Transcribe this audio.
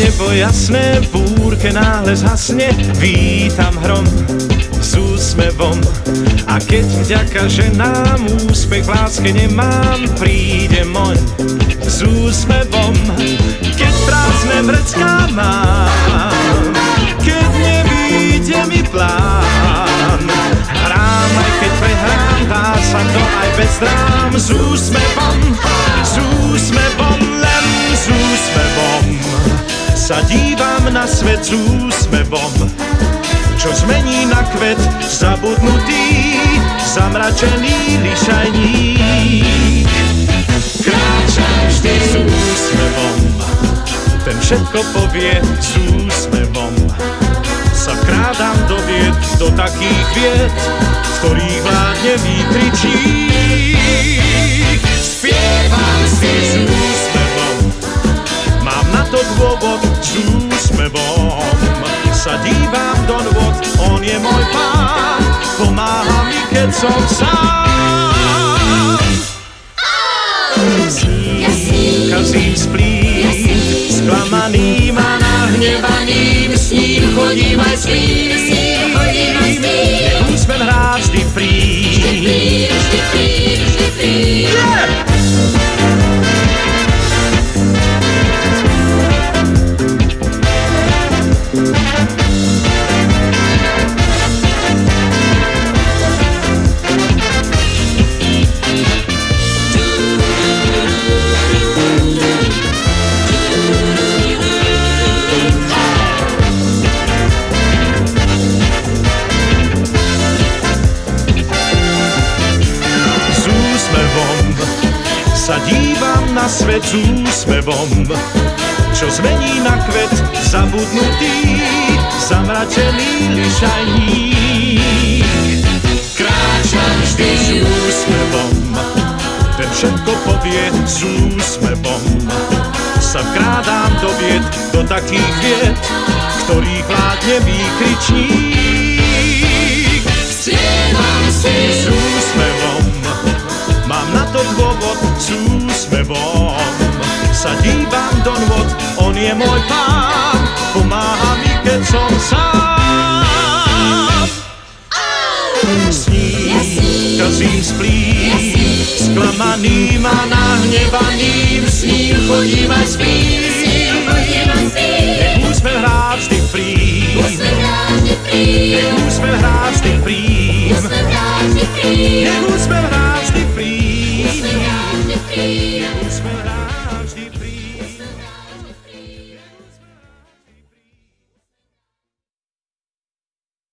nebo jasné, v búrke náhle zhasne, vítam hrom s úsmevom. A keď vďaka ženám úspech v láske nemám, príde moň s úsmevom. Keď prázdne vrecká mám, keď nevíde mi plán, hrám aj keď prehrám, dá sa to aj bez drám. S úsmevom, len s úsmevom sa dívam na svet s úsmevom, čo zmení na kvet zabudnutý, zamračený lišajník. Kráčam vždy s úsmevom, ten všetko povie s úsmevom. Sa vkrádam do vied, do takých vied, v ktorých vládne výkričík. Spievam si s úsmevom, mám na to dôvod s úsmevom. Sa dívam do nôd, on je môj pán, pomáha mi, keď som sám. Sním, kazím, splím, sklamaným a nahnevaným, s ním chodím aj spím. Nech úsmev hrá vždy prím. Sa dívam na svet s úsmevom, čo zmení na kvet zabudnutý, zamračený lišajník. Kráčam vždy s úsmevom, ten všetko povie s úsmevom. Sa vkrádám do vied, do takých vied, v ktorých vládne výkričník. Spievam si s úsmevom, mám na to dôvod s úsmevom. Sa dívam do nôd, on je môj pán, pomáha mi, keď som sám. S ním kazím, splím, sklamaným a nahnevaným, s ním chodím aj spím. Nech úsmev hrá vždy prím, nech úsmev hrá vždy prím, nech úsmev